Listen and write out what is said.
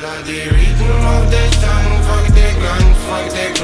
die Rhythm of the sun. Fuck the guns, fuck the